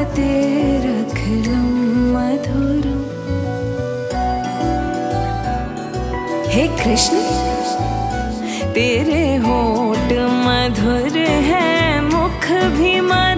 ते रखलम मधुरम। हे कृष्ण तेरे होठ मधुर है, मुख भी मधुर